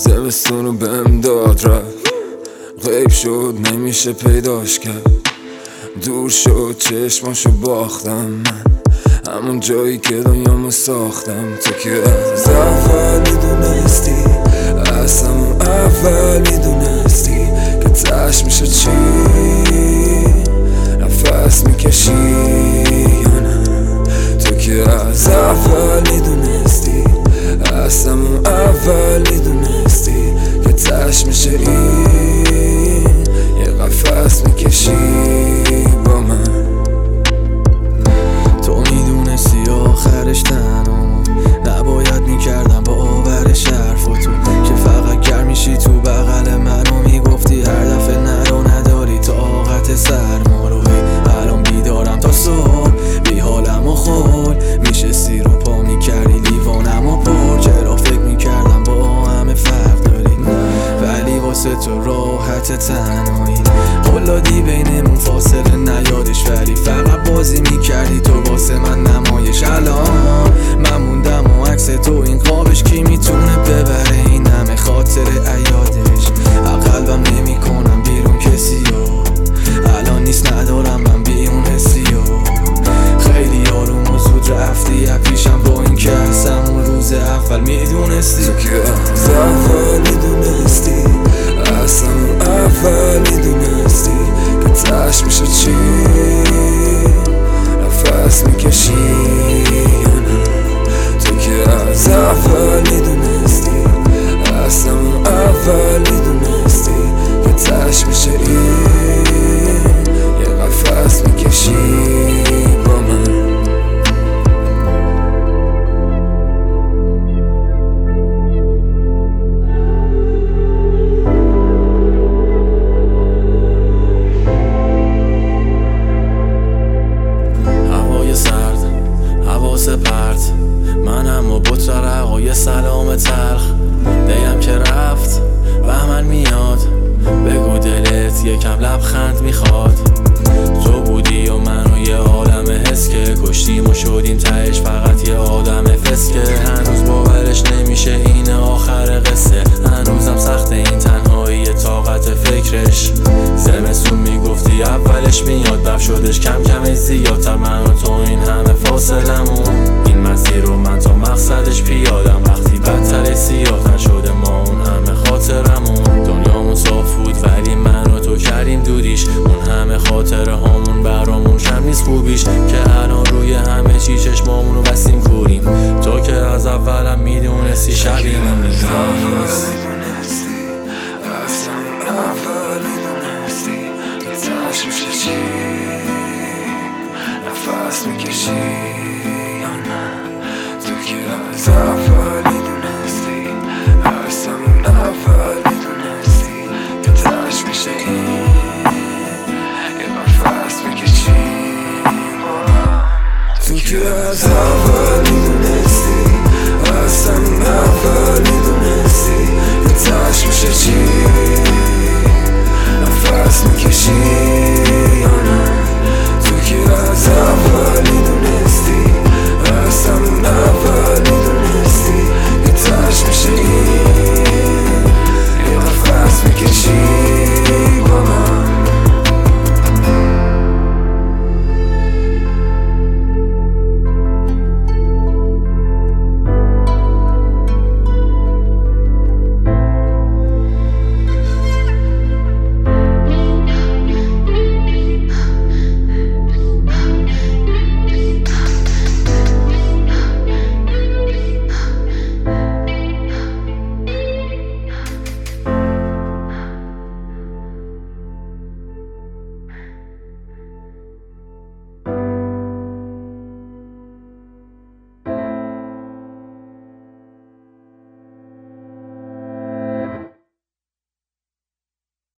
زمستون رو بهم داد رفت، غیب شد نمیشه پیداش کرد، دور شد چشماشو باختم من، همون جایی که دنیامو ساختم. تو که از اول میدونستی، از همون اول میدونستی که تش میشه چی، نفس میکشی یا نه. تو که از اول میدونستی، از همون اول میدونستی که تش میشه این، یه قفس میکشی با من. تو میدونستی آخرش تنها نباید میکردم با آورش حرف تو، که فقط گرم میشی تو بغل منو میگفتی هر دفعه نرو نداری طاقت سرما رو. الان بیدارم تا صبح بی حالم و خول میشستی رو پا میکردی لیوانم و پر. چرا فکر میکردم با همه فرق داری، ولی واسه تو راحت تنهایی، قلادی بینمون فاصله نیادش، ولی فقط بازی میکردی تو واسه من نمایش. الان من موندم و عکس تو این قابش کی میتونه ببره این همه خاطر ایادش. قلبم نمی کنم بیرون کسی و الان نیست ندارم من بیون حسی و خیلی آروم و زود رفتی پیشم با این که از همون روز اول میدونستی. تو که از اول میدونستی، از همون اول میدونستی که تش میشه چی، نفس میکشی یا نه. تو که از اول میدونستی، از همون اول میدونستی که تش میشه این، یه قفس میکشی با من. پرت منم و بط رقای سلام تلخ، دیم که رفت بهمن میاد، بگو دلت یکم لبخند میخواد. تو بودی و من و یه عالم حس که کشتیم و شدیم تهش فقط یه آدم فسکه. هنوز باورش نمیشه این آخر قصه، هنوزم سخته این تنهایی طاقت فکرش. زمستون میگفتی اولش میاد، بف شدش کم کم زیادتر من و تو این همه فاصلمون. این مسیر رو من تا مقصدش پیادم،